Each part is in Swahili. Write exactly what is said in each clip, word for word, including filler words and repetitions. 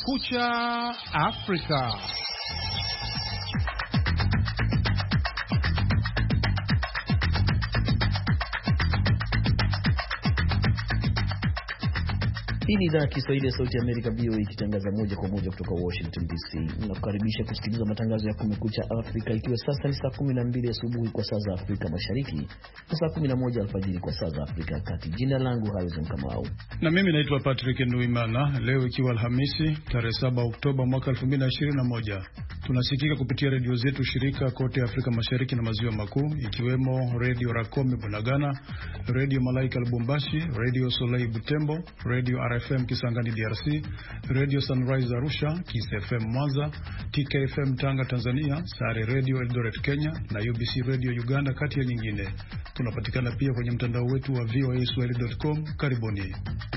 Kumekucha Afrika. Hii ni idhaa ya Kiswahili ya Sauti ya Amerika V O A ikitangaza moja kwa moja kutoka Washington D C. Ninakukaribisha kusikiliza matangazo ya Kumekucha Afrika ikiwa sasa ni saa kumi na mbili asubuhi kwa saa za Afrika Mashariki na saa kumi na moja alfajiri kwa saa za Afrika ya Kati. Jina langu Harrison Kamau. Na mimi naitwa Patrick Nduimana. Leo ikiwa Alhamisi tarehe saba Oktoba mwaka elfu mbili na ishirini na moja. Tunasikika kupitia redio zetu shirika kote Afrika Mashariki na Maziwa Makuu, ikiwemo Radio Rakome Bunagana, Radio Malaika Lubumbashi, Radio Soleil Butembo, Radio R F M Kisangani D R C, Radio Sunrise Arusha, Kiss F M Mwanza, T K F M Tanga Tanzania, Sare Radio Eldoret Kenya na U B C Radio Uganda kati ya nyingine. Tunapatikana pia kwenye mtandao wetu wa v o a swahili dot com. Karibuni.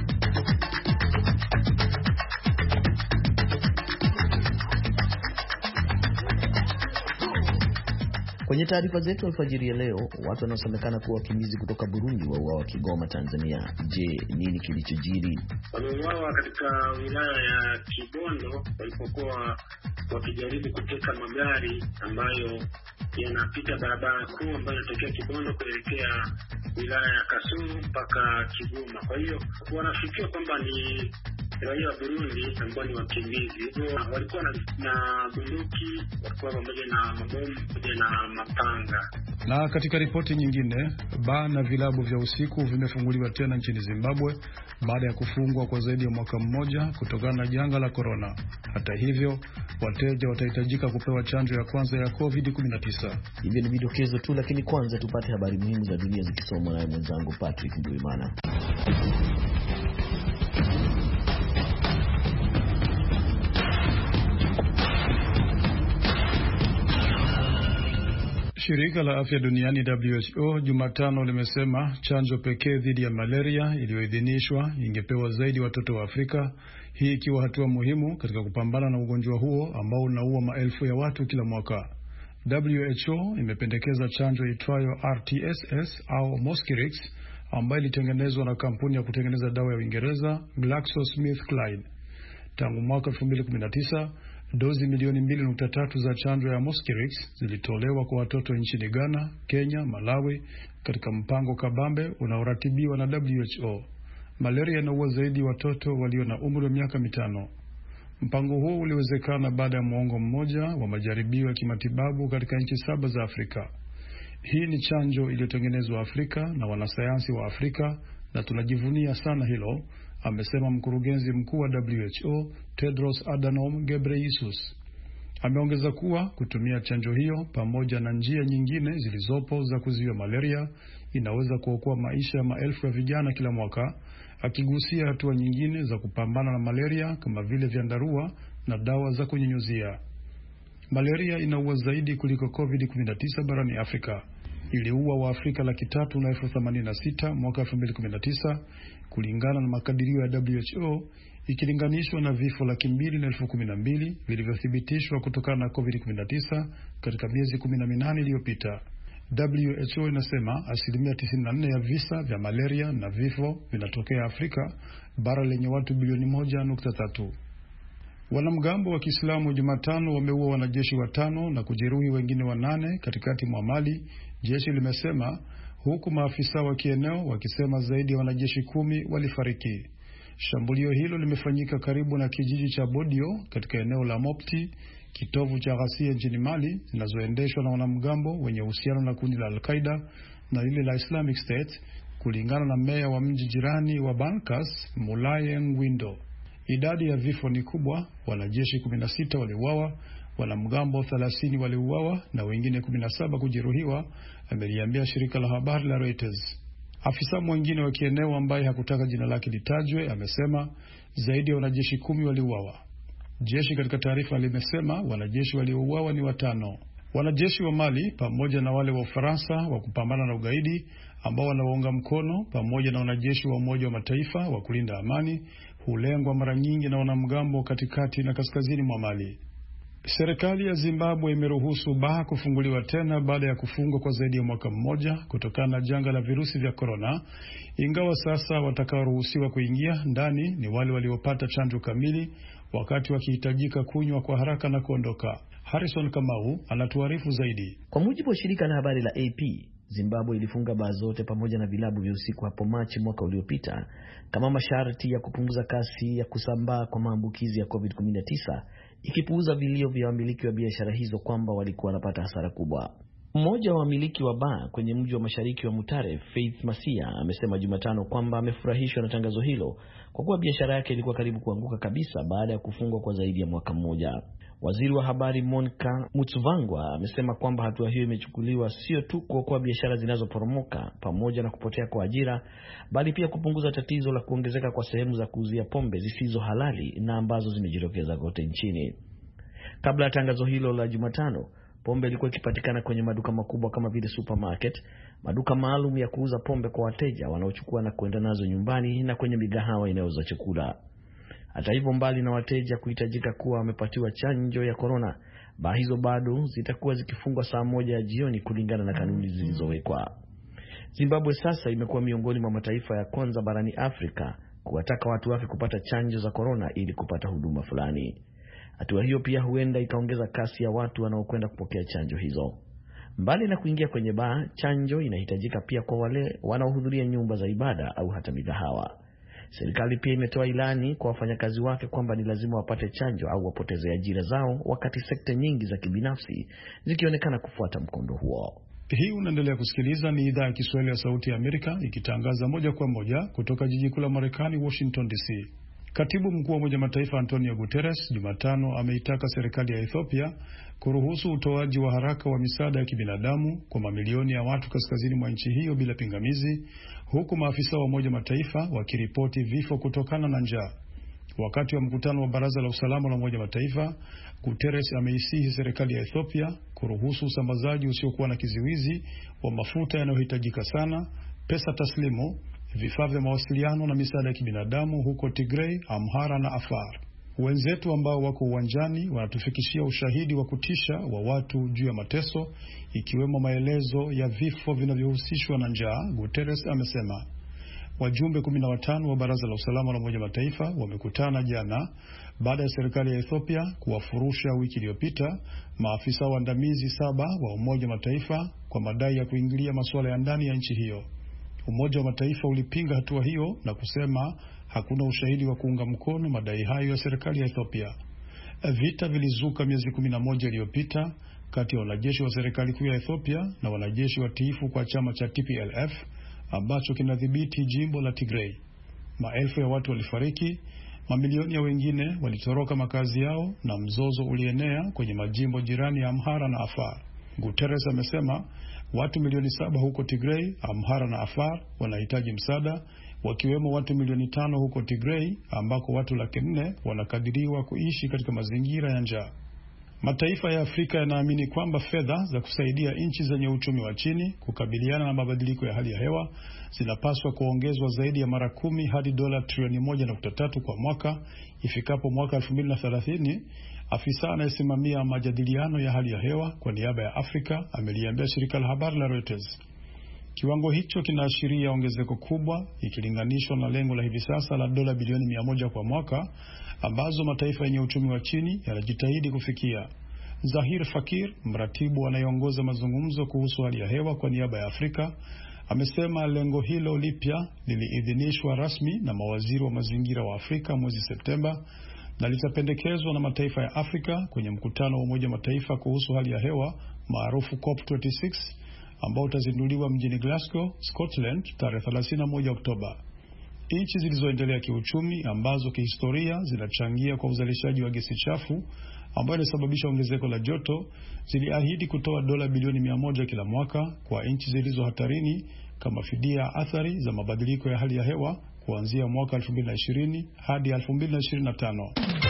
Kwenye taarifa zetu alfajiri ya leo, watu wanaosemekana kuwa wakimbizi kutoka Burundi wauawa Kigoma, Tanzania. Je, nini kilichojiri? Waliuawa katika wilaya ya Kibondo walipokuwa wakijaribu kuteka magari ambayo yanapita barabara kuu ambayo inatokea Kibondo kuelekea wilaya ya Kasulu mpaka Kigoma. Kwa hiyo wanafikiria kwamba ni raia wa Burundi ambao ni wakimbizi. Walikuwa na, na bunduki, walikuwa pamoja na mabomu pamoja na mapanga. Na katika ripoti nyingine, baa na vilabu vya usiku vimefunguliwa tena nchini Zimbabwe baada ya kufungwa kwa zaidi ya mwaka mmoja kutokana na janga la corona. Hata hivyo, wateja watahitajika kupewa chanjo ya kwanza ya covid kumi na tisa. Hivyo ni vidokezo tu, lakini kwanza tupate habari muhimu za dunia zikisomwa na mwenzangu Patrick Nduimana. Shirika la Afya Duniani W H O Jumatano limesema chanjo pekee dhidi ya malaria iliyoidhinishwa ingepewa zaidi watoto wa Afrika, hii ikiwa hatua muhimu katika kupambana na ugonjwa huo ambao unaua maelfu ya watu kila mwaka. W H O imependekeza chanjo itwayo R T S S au Mosquirix ambayo ilitengenezwa na kampuni ya kutengeneza dawa ya Uingereza GlaxoSmithKline. Tangu mwaka elfu mbili kumi na tisa, dozi milioni mbili nukta tatu za chanjo ya Mosquirix zilitolewa kwa watoto nchini Ghana, Kenya, Malawi katika mpango kabambe unaoratibiwa na W H O. Malaria inaua zaidi watoto walio na umri wa miaka mitano. Mpango huo uliwezekana baada ya muongo mmoja wa majaribio ya kimatibabu katika nchi saba za Afrika. Hii ni chanjo iliyotengenezwa Afrika na wanasayansi wa Afrika na tunajivunia sana hilo, amesema mkurugenzi mkuu wa W H O Tedros Adhanom Ghebreyesus. Ameongeza kuwa kutumia chanjo hiyo pamoja na njia nyingine zilizopo za kuzuia malaria inaweza kuokoa maisha ya maelfu ya vijana kila mwaka, akigusia hatua nyingine za kupambana na malaria kama vile vyandarua na dawa za kunyunyuzia. Malaria inaua zaidi kuliko covid kumi na tisa barani Afrika. Iliua wa Afrika laki tatu na elfu themanini na sita mwaka elfu mbili kumi na tisa kulingana na makadirio ya W H O, ikilinganishwa na vifo laki mbili na elfu kumi na mbili vilivyothibitishwa kutokana na covid kumi na tisa katika miezi kumi na minane iliyopita. W H O inasema asilimia tisini na nne ya visa vya malaria na vifo vinatokea Afrika, bara lenye watu bilioni moja nukta tatu. Wanamgambo wa Kiislamu Jumatano wameua wanajeshi watano na kujeruhi wengine wanane katikati mwa Mali, jeshi limesema, huku maafisa wa kieneo wakisema zaidi ya wanajeshi kumi walifariki. Shambulio hilo limefanyika karibu na kijiji cha Bodio katika eneo la Mopti, kitovu cha ghasia nchini Mali zinazoendeshwa na wanamgambo wenye uhusiano na kundi la Al-Qaeda na lile la Islamic State, kulingana na meya wa mji jirani wa Bankas, Moulaye Ngwindo. Idadi ya vifo ni kubwa, wanajeshi kumi na sita waliuawa, wanamgambo thelathini waliuawa na wengine kumi na saba kujeruhiwa, ameliambia shirika la habari la Reuters. Afisa mwingine wa kieneo ambaye hakutaka jina lake litajwe amesema zaidi ya wanajeshi kumi waliuawa. Jeshi katika taarifa limesema wanajeshi waliouawa ni watano. Wanajeshi wa Mali pamoja na wale wa Ufaransa wa kupambana na ugaidi ambao wanawaunga mkono pamoja na wanajeshi wa Umoja wa Mataifa wa kulinda amani hulengwa mara nyingi na wanamgambo katikati na kaskazini mwa Mali. Serikali ya Zimbabwe imeruhusu baa kufunguliwa tena baada ya kufungwa kwa zaidi ya mwaka mmoja kutokana na janga la virusi vya corona, ingawa sasa watakaoruhusiwa kuingia ndani ni wale waliopata chanjo kamili, wakati wakihitajika kunywa kwa haraka na kuondoka. Harrison Kamau anatuarifu zaidi. Kwa mujibu wa shirika la habari la A P, Zimbabwe ilifunga baa zote pamoja na vilabu vya usiku hapo Machi mwaka uliopita kama masharti ya kupunguza kasi ya kusambaa kwa maambukizi ya covid kumi na tisa, ikipuuza vilio vya wamiliki wa biashara hizo kwamba walikuwa wanapata hasara kubwa. Mmoja wa wamiliki wa baa kwenye mji wa mashariki wa Mutare, Faith Masia, amesema Jumatano kwamba amefurahishwa na tangazo hilo kwa kuwa biashara yake ilikuwa karibu kuanguka kabisa baada ya kufungwa kwa zaidi ya mwaka mmoja. Waziri wa habari Monica Mutsvangwa amesema kwamba hatua hiyo imechukuliwa sio tu kuokoa biashara zinazoporomoka pamoja na kupotea kwa ajira, bali pia kupunguza tatizo la kuongezeka kwa sehemu za kuuzia pombe zisizo halali na ambazo zimejitokeza kote nchini. Kabla ya tangazo hilo la Jumatano, pombe ilikuwa ikipatikana kwenye maduka makubwa kama vile supermarket, maduka maalum ya kuuza pombe kwa wateja wanaochukua na kwenda nazo nyumbani, na kwenye migahawa inayouza chakula. Hata hivyo, mbali na wateja kuhitajika kuwa wamepatiwa chanjo ya corona, baa hizo bado zitakuwa zikifungwa saa moja ya jioni kulingana na kanuni zilizowekwa. Zimbabwe sasa imekuwa miongoni mwa mataifa ya kwanza barani Afrika kuwataka watu wake kupata chanjo za corona ili kupata huduma fulani. Hatua hiyo pia huenda ikaongeza kasi ya watu wanaokwenda kupokea chanjo hizo. Mbali na kuingia kwenye baa, chanjo inahitajika pia kwa wale wanaohudhuria nyumba za ibada au hata migahawa. Serikali pia imetoa ilani kwa wafanyakazi wake kwamba ni lazima wapate chanjo au wapoteze ajira zao, wakati sekta nyingi za kibinafsi zikionekana kufuata mkondo huo. Hii unaendelea kusikiliza, ni idhaa ya Kiswahili ya Sauti ya Amerika ikitangaza moja kwa moja kutoka jiji kuu la Marekani, Washington D C. Katibu mkuu wa Umoja Mataifa Antonio Guterres Jumatano ameitaka serikali ya Ethiopia kuruhusu utoaji wa haraka wa misaada ya kibinadamu kwa mamilioni ya watu kaskazini mwa nchi hiyo bila pingamizi, huku maafisa wa Umoja Mataifa wakiripoti vifo kutokana na njaa. Wakati wa mkutano wa Baraza la Usalama la Umoja Mataifa, Guterres ameisihi serikali ya Ethiopia kuruhusu usambazaji usiokuwa na kiziwizi wa mafuta yanayohitajika sana, pesa taslimu, vifaa vya mawasiliano na misaada ya kibinadamu huko Tigray, Amhara na Afar. Wenzetu ambao wako uwanjani wanatufikishia ushahidi wa kutisha wa watu juu ya mateso, ikiwemo maelezo ya vifo vinavyohusishwa na njaa, Guterres amesema. Wajumbe kumi na watano wa Baraza la Usalama la Umoja Mataifa wamekutana jana baada ya serikali ya Ethiopia kuwafurusha wiki iliyopita maafisa waandamizi saba wa Umoja Mataifa kwa madai ya kuingilia masuala ya ndani ya nchi hiyo. Umoja wa Mataifa ulipinga hatua hiyo na kusema hakuna ushahidi wa kuunga mkono madai hayo ya serikali ya Ethiopia. Vita vilizuka miezi kumi na moja iliyopita kati ya wanajeshi wa serikali kuu ya Ethiopia na wanajeshi watiifu kwa chama cha T P L F ambacho kinadhibiti jimbo la Tigray. Maelfu ya watu walifariki, mamilioni ya wengine walitoroka makazi yao na mzozo ulienea kwenye majimbo jirani ya Amhara na Afar. Guterres amesema watu milioni saba huko Tigray, Amhara na Afar wanahitaji msaada, wakiwemo watu milioni tano huko Tigray ambako watu laki nne wanakadiriwa kuishi katika mazingira ya njaa. Mataifa ya Afrika yanaamini kwamba fedha za kusaidia nchi zenye uchumi wa chini kukabiliana na mabadiliko ya hali ya hewa zinapaswa kuongezwa zaidi ya mara kumi hadi dola trilioni moja nukta tatu kwa mwaka ifikapo mwaka elfu mbili na thelathini. Afisa anayesimamia majadiliano ya hali ya hewa kwa niaba ya Afrika ameliambia shirika la habari la Reuters. Kiwango hicho kinaashiria ongezeko kubwa ikilinganishwa na lengo la hivi sasa la dola bilioni mia moja kwa mwaka ambazo mataifa yenye uchumi wa chini yanajitahidi kufikia. Zahir Fakir, mratibu anayeongoza mazungumzo kuhusu hali ya hewa kwa niaba ya Afrika, amesema lengo hilo lipya liliidhinishwa rasmi na mawaziri wa mazingira wa Afrika mwezi Septemba na litapendekezwa na mataifa ya Afrika kwenye mkutano wa Umoja Mataifa kuhusu hali ya hewa maarufu COP ishirini na sita ambao utazinduliwa mjini Glasgow, Scotland tarehe thelathini na moja Oktoba. Nchi zilizoendelea kiuchumi ambazo kihistoria zinachangia kwa uzalishaji wa gesi chafu ambayo inasababisha ongezeko la joto ziliahidi kutoa dola bilioni mia moja kila mwaka kwa nchi zilizo hatarini kama fidia athari za mabadiliko ya hali ya hewa kuanzia mwaka elfu mbili na ishirini hadi elfu mbili na ishirini na tano.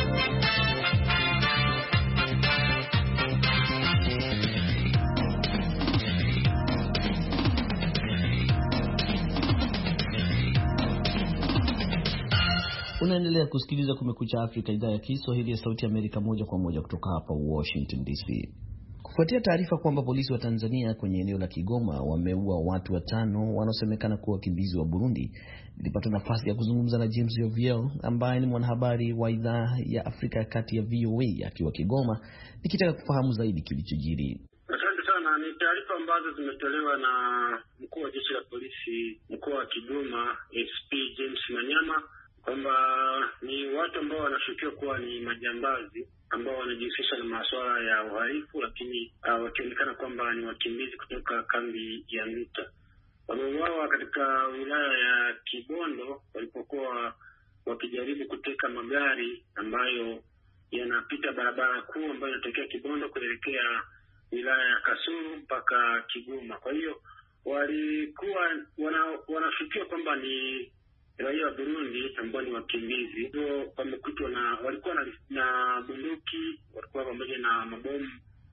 Unaendelea kusikiliza Kumekucha Afrika, idhaa ya Kiswahili ya Sauti ya Amerika, moja kwa moja kutoka hapa Washington D C. Kufuatia taarifa kwamba polisi wa Tanzania kwenye eneo la Kigoma wameua watu watano wanaosemekana kuwa wakimbizi wa Burundi, nilipata nafasi ya kuzungumza na James Joviel ambaye ni mwanahabari wa idhaa ya Afrika ya Kati ya V O A akiwa Kigoma, nikitaka kufahamu zaidi kilichojiri. Asante sana. Ni taarifa ambazo zimetolewa na mkuu wa jeshi la polisi mkoa wa Kigoma, S P James Manyama, kwamba ni watu ambao wanashukiwa kuwa ni majambazi ambao wanajihusisha na masuala ya uhalifu, lakini uh, wakionekana kwamba ni wakimbizi kutoka kambi ya Nduta. Wameuawa katika wilaya ya Kibondo walipokuwa wakijaribu kuteka magari ambayo yanapita barabara kuu ambayo inatokea Kibondo kuelekea wilaya ya Kasulu mpaka Kigoma. Kwa hiyo walikuwa wanashukiwa kwamba ni raia wa Burundi ambao ni wakimbizi. Hivyo wamekutwa na walikuwa na, na bunduki, walikuwa pamoja na mabomu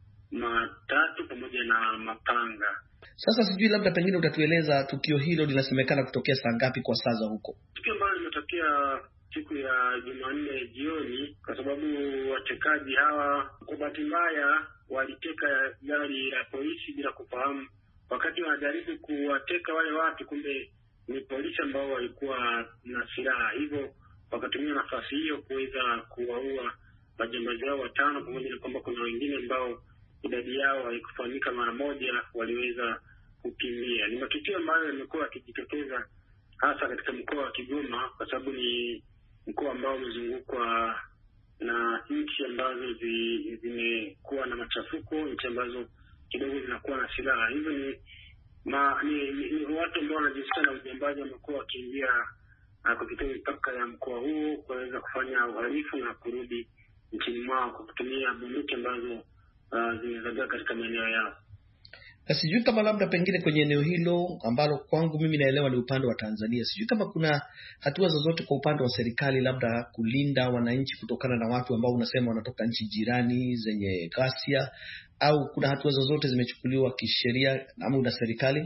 matatu pamoja na mapanga. Sasa sijui labda pengine utatueleza tukio hilo linasemekana kutokea saa ngapi kwa saa za huko? Tukio ambalo limetokea siku ya Jumanne jioni, kwa sababu watekaji hawa kwa bahati mbaya waliteka gari la polisi bila kufahamu. Wakati wanajaribu kuwateka wale watu, kumbe ni polisi ambao walikuwa na silaha, hivyo wakatumia nafasi hiyo kuweza kuwaua majambazi hao watano, pamoja na kwamba kuna wengine ambao idadi yao haikufahamika mara moja waliweza kukimbia. Ni matukio ambayo yamekuwa yakijitokeza hasa katika mkoa wa Kigoma, kwa sababu ni mkoa ambao umezungukwa na nchi ambazo zimekuwa na machafuko, nchi ambazo kidogo zinakuwa na silaha. Hivyo ni Ma, ni, ni, ni watu ambao wanajihusisha na ujambazi wamekuwa wakiingia kupitia mipaka ya mkoa huo kuweza kufanya uhalifu na kurudi nchini mwao kwa kutumia bunduki ambazo uh, zimezagaa katika maeneo yao. Na sijui kama labda pengine kwenye eneo hilo ambalo kwangu mimi naelewa ni upande wa Tanzania, sijui kama kuna hatua zozote kwa upande wa serikali labda kulinda wananchi kutokana na watu ambao unasema wanatoka nchi jirani zenye ghasia, au kuna hatua zozote zimechukuliwa kisheria ama na serikali?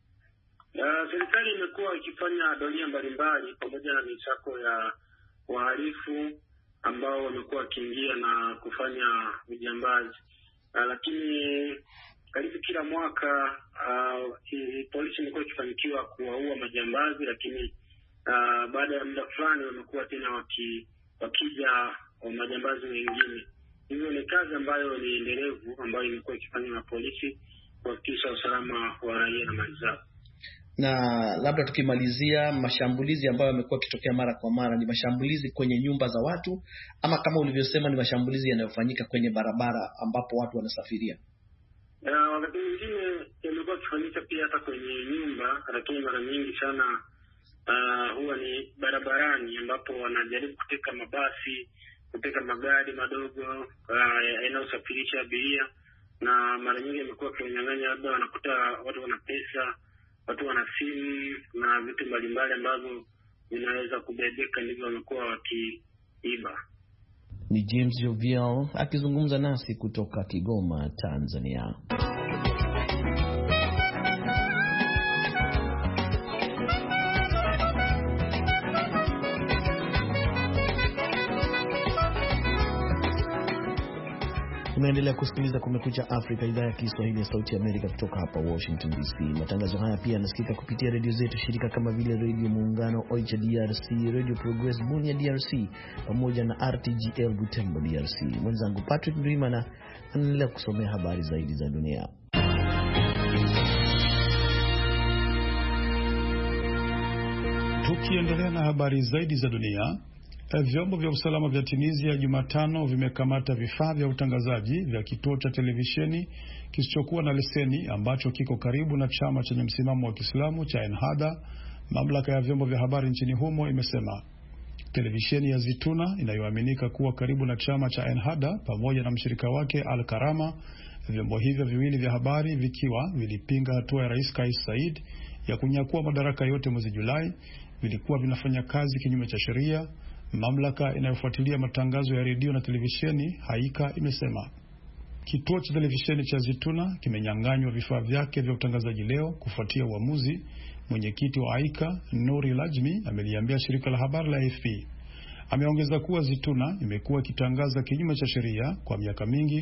Uh, serikali imekuwa ikifanya doria mbalimbali pamoja na misako ya wahalifu ambao wamekuwa wakiingia na kufanya ujambazi. Uh, lakini karibu kila mwaka uh, polisi imekuwa ikifanikiwa kuwaua majambazi, lakini uh, baada ya muda fulani wamekuwa tena waki, wakija wa majambazi wengine. Hivyo ni kazi ambayo ni endelevu ambayo imekuwa ikifanywa na polisi kuhakikisha usalama wa raia na mali zao. Na labda tukimalizia, mashambulizi ambayo yamekuwa yakitokea mara kwa mara ni mashambulizi kwenye nyumba za watu, ama kama ulivyosema ni mashambulizi yanayofanyika kwenye barabara ambapo watu wanasafiria? Uh, wakati mwingine yamekuwa yakifanyika pia hata kwenye nyumba, lakini mara nyingi sana uh, huwa ni barabarani ambapo wanajaribu kuteka mabasi, kuteka magari madogo uh, yanayosafirisha abiria, na mara nyingi imekuwa kinyang'anya, labda wanakuta watu wana pesa, watu wana simu na vitu mbalimbali ambavyo vinaweza kubebeka, ndivyo wamekuwa wakiiba. Ni James Jovial akizungumza nasi kutoka Kigoma, Tanzania. Unaendelea kusikiliza Kumekucha Afrika, idhaa ya Kiswahili ya Sauti ya Amerika kutoka hapa Washington D C. Matangazo haya pia yanasikika kupitia redio zetu shirika kama vile Radio Muungano Oicha D R C, Radio Progress Bunia D R C, pamoja na R T G L Butembo D R C. Mwenzangu Patrick Ndwimana anaendelea kusomea habari zaidi za dunia. Tukiendelea na habari zaidi za dunia, vyombo vya usalama vya Tunisia Jumatano vimekamata vifaa vya utangazaji vya kituo cha televisheni kisichokuwa na leseni ambacho kiko karibu na chama chenye msimamo wa Kiislamu cha Ennahda, mamlaka ya vyombo vya habari nchini humo imesema. Televisheni ya Zituna inayoaminika kuwa karibu na chama cha Ennahda pamoja na mshirika wake Al-Karama, vyombo hivyo viwili vya habari vikiwa vilipinga hatua ya Rais Kais Saied ya kunyakua madaraka yote mwezi Julai, vilikuwa vinafanya kazi kinyume cha sheria. Mamlaka inayofuatilia matangazo ya redio na televisheni Haika imesema. Kituo cha televisheni cha Zituna kimenyang'anywa vifaa vyake vya utangazaji leo kufuatia uamuzi. Mwenyekiti wa Haika, Nouri Lajmi, ameliambia shirika la habari la A F P. Ameongeza kuwa Zituna imekuwa ikitangaza kinyume cha sheria kwa miaka mingi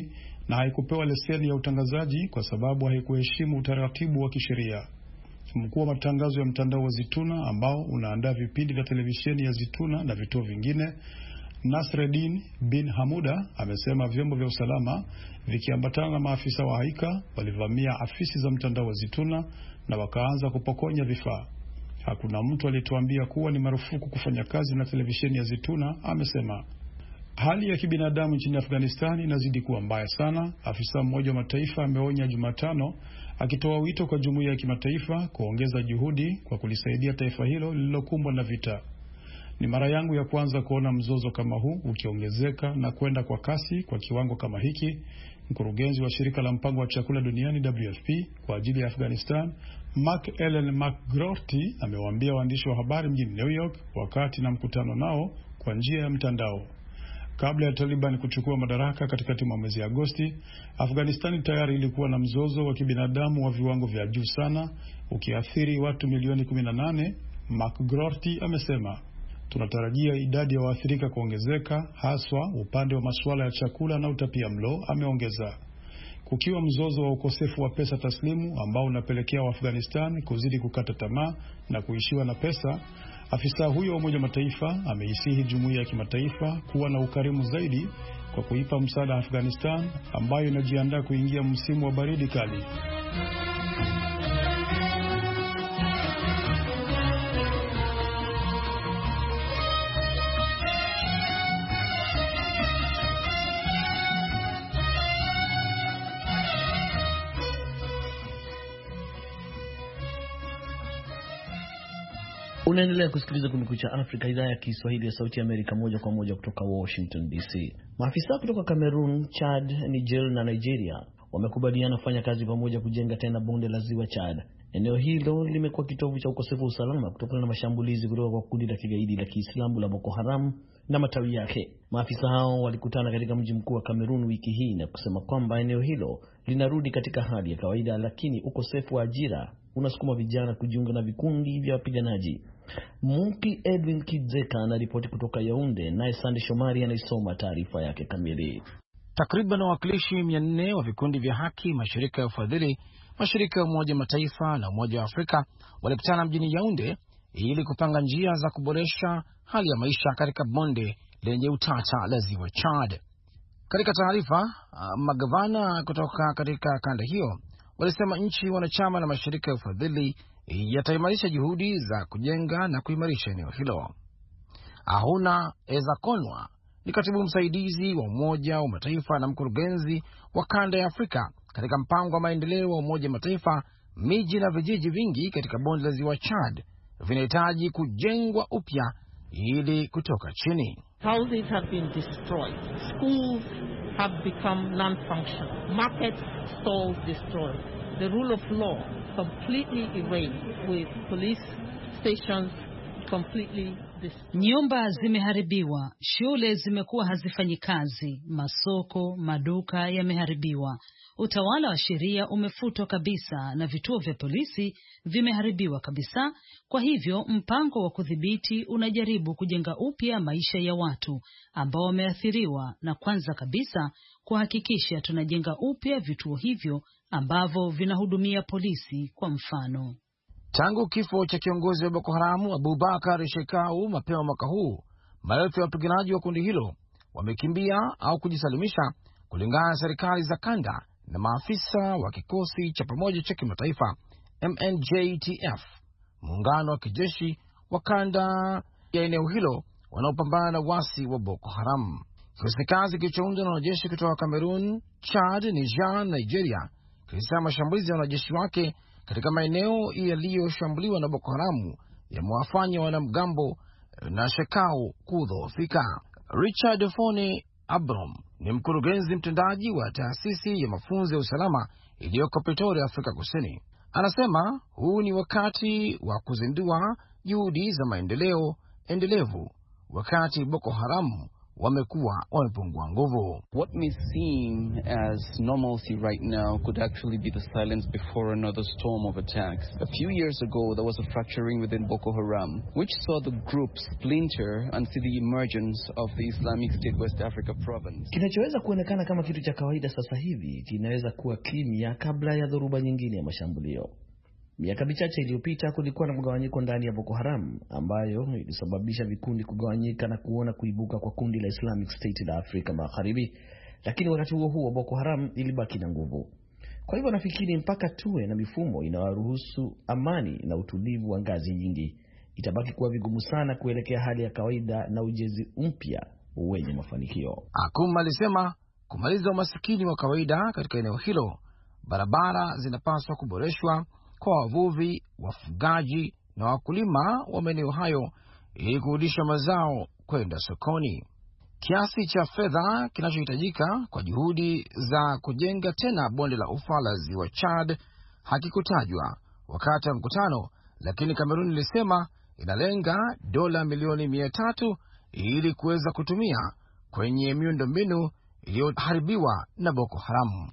na haikupewa leseni ya utangazaji kwa sababu haikuheshimu utaratibu wa kisheria. Mkuu wa matangazo ya mtandao wa Zituna ambao unaandaa vipindi vya televisheni ya Zituna na vituo vingine, Nasreddin bin Hamuda, amesema vyombo vya usalama vikiambatana na maafisa wa Haika walivamia afisi za mtandao wa Zituna na wakaanza kupokonya vifaa. Hakuna mtu alituambia kuwa ni marufuku kufanya kazi na televisheni ya Zituna, amesema. Hali ya kibinadamu nchini Afghanistan inazidi kuwa mbaya sana, afisa mmoja wa mataifa ameonya Jumatano, akitoa wito kwa jumuiya ya kimataifa kuongeza juhudi kwa kulisaidia taifa hilo lililokumbwa na vita. Ni mara yangu ya kwanza kuona mzozo kama huu ukiongezeka na kwenda kwa kasi kwa kiwango kama hiki, mkurugenzi wa shirika la mpango wa chakula duniani W F P kwa ajili ya Afghanistan, Mark Ellen McGroarty, amewaambia waandishi wa habari mjini New York wakati na mkutano nao kwa njia ya mtandao. Kabla ya Taliban kuchukua madaraka katikati mwa mwezi Agosti, Afghanistan tayari ilikuwa na mzozo wa kibinadamu wa viwango vya juu sana, ukiathiri watu milioni kumi na nane, McGroarty amesema. Tunatarajia idadi ya waathirika kuongezeka, haswa upande wa masuala ya chakula na utapiamlo, ameongeza. Kukiwa mzozo wa ukosefu wa pesa taslimu ambao unapelekea wa Afghanistan kuzidi kukata tamaa na kuishiwa na pesa, afisa huyo wa Umoja Mataifa ameisihi jumuiya ya kimataifa kuwa na ukarimu zaidi kwa kuipa msaada Afghanistan ambayo inajiandaa kuingia msimu wa baridi kali. Unaendelea kusikiliza Kumekucha Afrika, idhaa ya Kiswahili ya Sauti ya Amerika, moja kwa moja kutoka Washington D C. Maafisa kutoka Cameroon, Chad, Niger na Nigeria wamekubaliana kufanya kazi pamoja kujenga tena bonde la Ziwa Chad. Eneo hilo limekuwa kitovu cha ukosefu wa usalama kutokana na mashambulizi kutoka kwa kundi la kigaidi la Kiislamu la Boko Haram na matawi yake. Maafisa hao walikutana katika mji mkuu wa Cameroon wiki hii na kusema kwamba eneo hilo linarudi katika hali ya kawaida, lakini ukosefu wa ajira unasukuma vijana kujiunga na vikundi vya wapiganaji. Munki Edwin Kidzeka anaripoti kutoka Yaounde, naye Sande Shomari anaisoma taarifa yake kamili. Takriban wawakilishi mia nne wa vikundi vya haki, mashirika ya ufadhili, mashirika ya Umoja Mataifa na Umoja wa Afrika walikutana mjini Yaounde ili kupanga njia za kuboresha hali ya maisha katika bonde lenye utata la Ziwa Chad. Katika taarifa, magavana kutoka katika kanda hiyo walisema nchi wanachama na mashirika ya ufadhili yataimarisha juhudi za kujenga na kuimarisha eneo hilo. Ahuna Ezakonwa ni katibu msaidizi wa Umoja wa Mataifa na mkurugenzi wa kanda ya Afrika katika mpango wa maendeleo wa Umoja Mataifa. Miji na vijiji vingi katika bonde la Ziwa Chad vinahitaji kujengwa upya ili kutoka chini. Houses have been destroyed. Schools have become non-functional. Market stalls destroyed. The rule of law completely erased, with police stations completely destroyed. Nyumba zimeharibiwa, shule zimekuwa hazifanyi kazi, masoko, maduka yameharibiwa. Utawala wa sheria umefutwa kabisa na vituo vya polisi vimeharibiwa kabisa. Kwa hivyo mpango wa kudhibiti unajaribu kujenga upya maisha ya watu ambao wameathiriwa, na kwanza kabisa kuhakikisha tunajenga upya vituo hivyo ambavyo vinahudumia polisi. Kwa mfano, tangu kifo cha kiongozi wa Boko Haram Abubakar Shekau mapema mwaka huu, maelfu ya wapiganaji wa kundi hilo wamekimbia au kujisalimisha, kulingana na serikali za kanda na maafisa wa kikosi cha pamoja cha kimataifa M N J T F, muungano wa kijeshi wa kanda ya eneo hilo wanaopambana na wasi wa Boko Haram. Kikosi kazi kilichoundwa na wanajeshi kutoka Cameroon, Chad, Niger na Nigeria kilisema mashambulizi ya wanajeshi wake katika maeneo yaliyoshambuliwa na Boko Haram yamewafanya wanamgambo na Shekau kudhoofika. Richard Fone Abram ni mkurugenzi mtendaji wa taasisi ya mafunzo ya usalama iliyoko Pretoria, Afrika Kusini. Anasema huu ni wakati wa kuzindua juhudi za maendeleo endelevu, wakati Boko Haram wamekuwa wamepungua nguvu. What may seem as normalcy right now could actually be the silence before another storm of attacks. A few years ago, there was a fracturing within Boko Haram, which saw the group splinter and see the emergence of the Islamic State West Africa province. Kinachoweza kuonekana kama kitu cha kawaida sasa hivi kinaweza kuwa kimya kabla ya dhoruba nyingine ya mashambulio. Miaka michache iliyopita kulikuwa na mgawanyiko ndani ya Boko Haram ambayo ilisababisha vikundi kugawanyika na kuona kuibuka kwa kundi la Islamic State la Afrika Magharibi, lakini wakati huo huo Boko Haram ilibaki na nguvu. Kwa hivyo nafikiri mpaka tuwe na mifumo inayoruhusu amani na utulivu wa ngazi nyingi, itabaki kuwa vigumu sana kuelekea hali ya kawaida na ujenzi mpya wenye mafanikio. Akuma alisema kumaliza umasikini wa kawaida katika eneo hilo, barabara zinapaswa kuboreshwa kwa wavuvi, wafugaji na wakulima wa maeneo hayo ili kurudisha mazao kwenda sokoni. Kiasi cha fedha kinachohitajika kwa juhudi za kujenga tena bonde la ufa la ziwa Chad hakikutajwa wakati wa mkutano, lakini Kamerun ilisema inalenga dola milioni mia tatu ili kuweza kutumia kwenye miundombinu iliyoharibiwa na Boko Haram.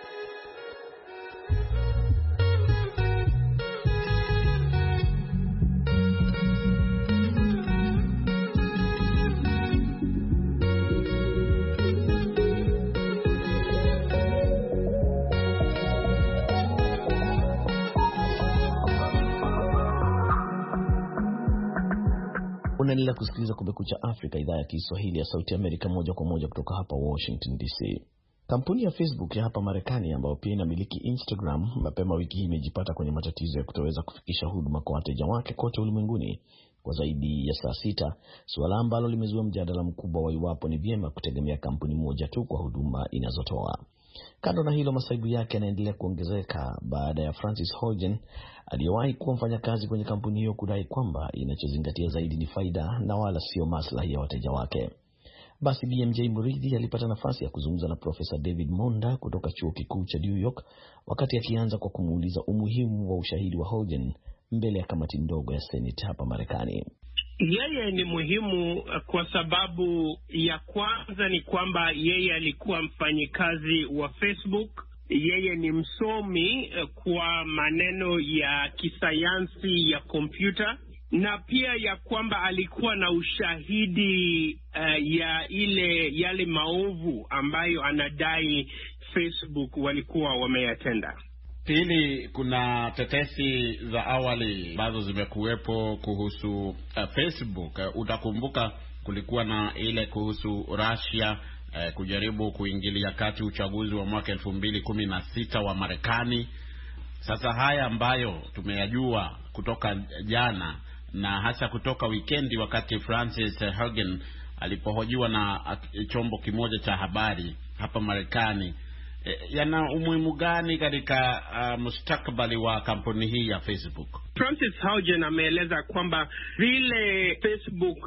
Unaendelea kusikiliza Kumekucha Afrika, idhaa ya Kiswahili ya Sauti Amerika, moja kwa moja kutoka hapa Washington D C. Kampuni ya Facebook ya hapa Marekani ambayo pia inamiliki Instagram mapema wiki hii imejipata kwenye matatizo ya kutoweza kufikisha huduma kwa wateja wake kote ulimwenguni kwa zaidi ya saa sita, suala ambalo limezua mjadala mkubwa wa iwapo ni vyema kutegemea kampuni moja tu kwa huduma inazotoa. Kando na hilo, masaibu yake yanaendelea kuongezeka baada ya Francis Haugen aliyewahi kuwa mfanyakazi kwenye kampuni hiyo kudai kwamba inachozingatia zaidi ni faida na wala sio maslahi ya wateja wake. Basi B M J Muridhi alipata nafasi ya kuzungumza na Profesa David Monda kutoka chuo kikuu cha New York, wakati akianza kwa kumuuliza umuhimu wa ushahidi wa Haugen mbele ya kamati ndogo ya Senate hapa Marekani. Yeye ni muhimu kwa sababu ya kwanza ni kwamba yeye alikuwa mfanyikazi wa Facebook. Yeye ni msomi kwa maneno ya kisayansi ya kompyuta, na pia ya kwamba alikuwa na ushahidi uh, ya ile yale maovu ambayo anadai Facebook walikuwa wameyatenda. Pili, kuna tetesi za awali ambazo zimekuwepo kuhusu uh, Facebook. Uh, utakumbuka kulikuwa na ile kuhusu Russia uh, kujaribu kuingilia kati uchaguzi wa mwaka elfu mbili kumi na sita wa Marekani. Sasa haya ambayo tumeyajua kutoka jana na hasa kutoka wikendi wakati Francis Haugen alipohojiwa na chombo kimoja cha habari hapa Marekani, yana umuhimu gani katika uh, mustakabali wa kampuni hii ya Facebook? Francis Haugen ameeleza kwamba vile Facebook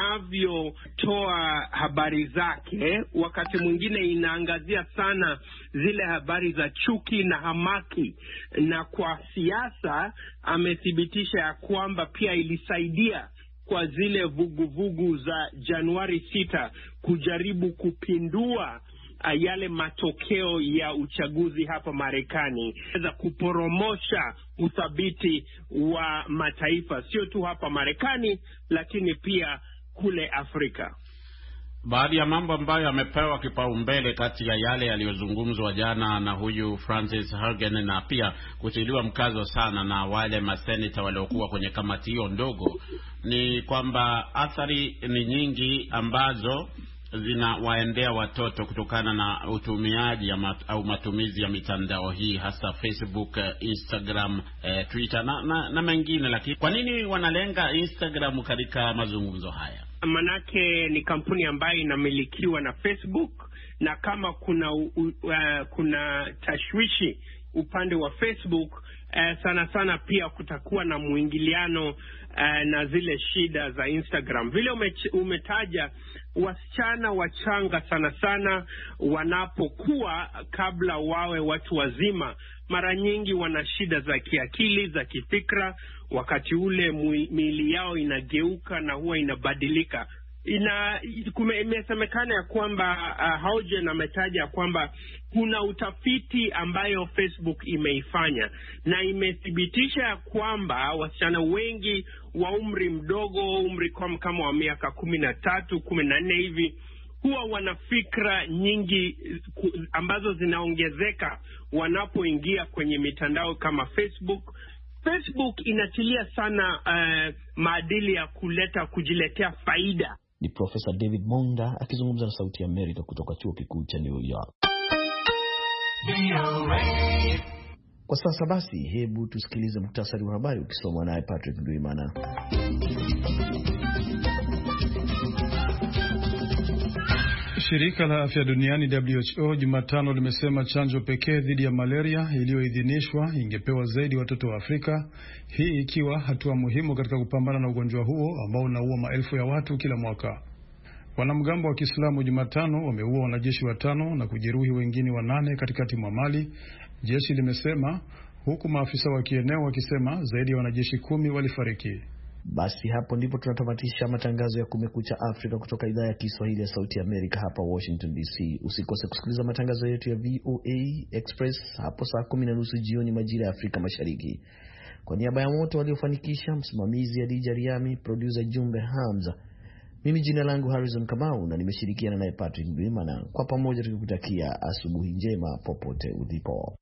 inavyotoa habari zake, wakati mwingine inaangazia sana zile habari za chuki na hamaki, na kwa siasa amethibitisha ya kwamba pia ilisaidia kwa zile vuguvugu vugu za Januari sita kujaribu kupindua yale matokeo ya uchaguzi hapa Marekani, za kuporomosha uthabiti wa mataifa sio tu hapa Marekani lakini pia kule Afrika. Baadhi ya mambo ambayo yamepewa kipaumbele kati ya yale yaliyozungumzwa jana na huyu Francis Haugen na pia kutiliwa mkazo sana na wale maseneta waliokuwa kwenye kamati hiyo ndogo ni kwamba athari ni nyingi ambazo zinawaendea watoto kutokana na utumiaji mat, au matumizi ya mitandao hii, hasa Facebook, Instagram, eh, Twitter na, na, na mengine. Lakini kwa nini wanalenga Instagram katika mazungumzo haya? Manake ni kampuni ambayo inamilikiwa na Facebook, na kama kuna uh, kuna tashwishi upande wa Facebook, uh, sana sana pia kutakuwa na muingiliano uh, na zile shida za Instagram. Vile umetaja, wasichana wachanga sana sana wanapokuwa kabla wawe watu wazima, mara nyingi wana shida za kiakili, za kifikra. Wakati ule miili yao inageuka na huwa inabadilika. ina imesemekana ya kwamba uh, Haugen ametaja kwamba kuna utafiti ambayo Facebook imeifanya na imethibitisha kwamba wasichana wengi wa umri mdogo, umri kama wa miaka kumi na tatu, kumi na nne hivi, huwa wana fikra nyingi ambazo zinaongezeka wanapoingia kwenye mitandao kama Facebook. Facebook inatilia sana uh, maadili ya kuleta kujiletea faida. Ni Profesa David Monda akizungumza na Sauti ya Amerika kutoka Chuo Kikuu cha New York. Kwa sasa basi, hebu tusikilize muhtasari wa habari ukisomwa naye Patrick Ndwimana. Shirika la Afya Duniani W H O Jumatano limesema chanjo pekee dhidi ya malaria iliyoidhinishwa ingepewa zaidi watoto wa Afrika, hii ikiwa hatua muhimu katika kupambana na ugonjwa huo ambao unaua maelfu ya watu kila mwaka. Wanamgambo wa Kiislamu Jumatano wameua wanajeshi watano na kujeruhi wengine wanane katikati mwa Mali, jeshi limesema, huku maafisa wa kieneo wakisema zaidi ya wanajeshi kumi walifariki. Basi hapo ndipo tunatamatisha matangazo ya Kumekucha Afrika kutoka idhaa ya Kiswahili ya Sauti ya Amerika hapa Washington D C. Usikose kusikiliza matangazo yetu ya V O A Express hapo saa kumi na nusu jioni majira ya Afrika Mashariki. Kwa niaba ya wote waliofanikisha, msimamizi Adija Riami, producer Jumbe Hamza, mimi jina langu Harrison Kamau na nimeshirikiana naye Patrick Ndwimana, kwa pamoja tukikutakia asubuhi njema popote ulipo.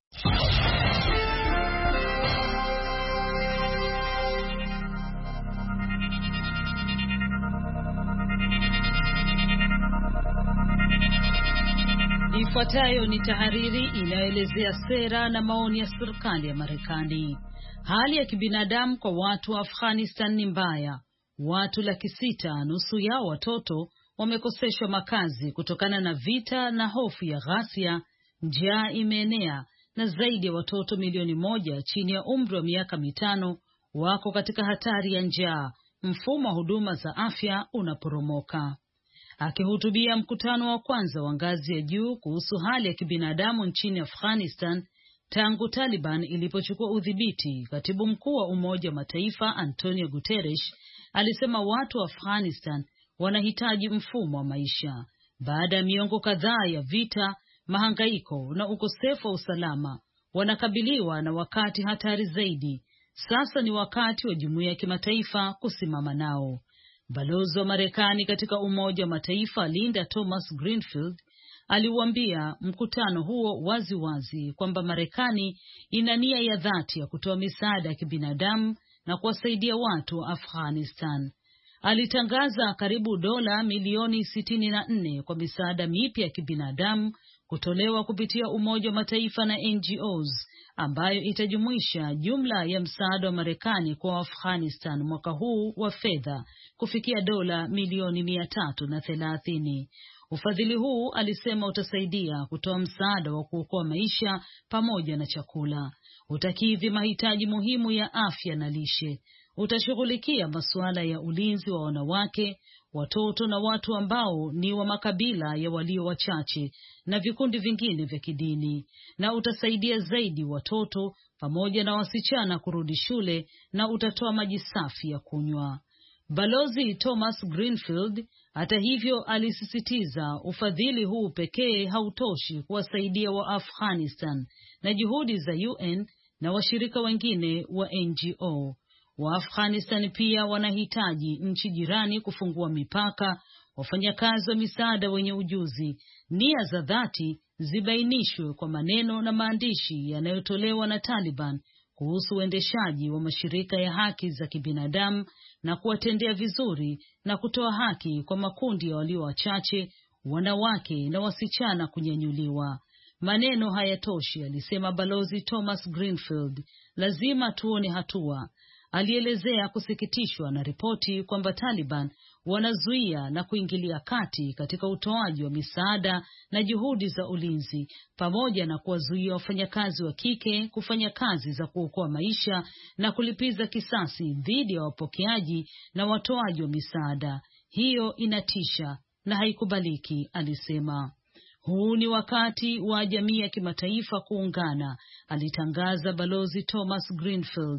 Ifuatayo ni tahariri inayoelezea sera na maoni ya serikali ya Marekani. Hali ya kibinadamu kwa watu wa Afghanistan ni mbaya. Watu laki sita, nusu yao watoto, wamekoseshwa makazi kutokana na vita na hofu ya ghasia. Njaa imeenea na zaidi ya watoto milioni moja chini ya umri wa miaka mitano wako katika hatari ya njaa. Mfumo wa huduma za afya unaporomoka. Akihutubia mkutano wa kwanza wa ngazi ya juu kuhusu hali ya kibinadamu nchini Afghanistan tangu Taliban ilipochukua udhibiti, katibu mkuu wa Umoja wa Mataifa Antonio Guterres alisema watu wa Afghanistan wanahitaji mfumo wa maisha. Baada ya miongo kadhaa ya vita, mahangaiko na ukosefu wa usalama, wanakabiliwa na wakati hatari zaidi. Sasa ni wakati wa jumuiya ya kimataifa kusimama nao. Balozi wa Marekani katika Umoja wa Mataifa Linda Thomas Greenfield aliuambia mkutano huo wazi wazi kwamba Marekani ina nia ya dhati ya kutoa misaada ya kibinadamu na kuwasaidia watu wa Afghanistan. Alitangaza karibu dola milioni sitini na nne kwa misaada mipya ya kibinadamu kutolewa kupitia Umoja wa Mataifa na N G Os, ambayo itajumuisha jumla ya msaada wa Marekani kwa Afghanistan mwaka huu wa fedha kufikia dola milioni mia tatu na thelathini. Ufadhili huu, alisema, utasaidia kutoa msaada wa kuokoa maisha pamoja na chakula. Utakidhi mahitaji muhimu ya afya na lishe. Utashughulikia masuala ya ulinzi wa wanawake, watoto na watu ambao ni wa makabila ya walio wachache na vikundi vingine vya kidini, na utasaidia zaidi watoto pamoja na wasichana kurudi shule, na utatoa maji safi ya kunywa. Balozi Thomas Greenfield hata hivyo alisisitiza ufadhili huu pekee hautoshi kuwasaidia wa Afghanistan na juhudi za U N na washirika wengine wa N G O. Wa Afghanistan pia wanahitaji nchi jirani kufungua mipaka, wafanyakazi wa misaada wenye ujuzi, nia za dhati zibainishwe kwa maneno na maandishi yanayotolewa na Taliban kuhusu uendeshaji wa mashirika ya haki za kibinadamu na kuwatendea vizuri na kutoa haki kwa makundi ya walio wachache, wanawake na wasichana kunyanyuliwa. Maneno hayatoshi, alisema Balozi Thomas Greenfield. Lazima tuone hatua. Alielezea kusikitishwa na ripoti kwamba Taliban wanazuia na kuingilia kati katika utoaji wa misaada na juhudi za ulinzi, pamoja na kuwazuia wafanyakazi wa kike kufanya kazi za kuokoa maisha na kulipiza kisasi dhidi ya wapokeaji na watoaji wa misaada. Hiyo inatisha na haikubaliki, alisema. Huu ni wakati wa jamii ya kimataifa kuungana, alitangaza Balozi Thomas Greenfield.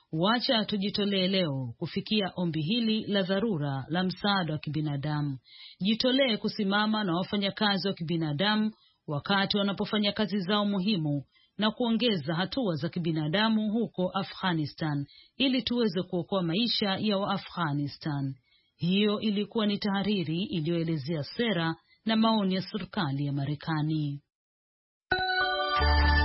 Wacha tujitolee leo kufikia ombi hili la dharura la msaada wa kibinadamu. Jitolee kusimama na wafanyakazi wa kibinadamu wakati wanapofanya kazi zao muhimu na kuongeza hatua za kibinadamu huko Afghanistan ili tuweze kuokoa maisha ya Waafghanistan. Hiyo ilikuwa ni tahariri iliyoelezea sera na maoni ya serikali ya Marekani.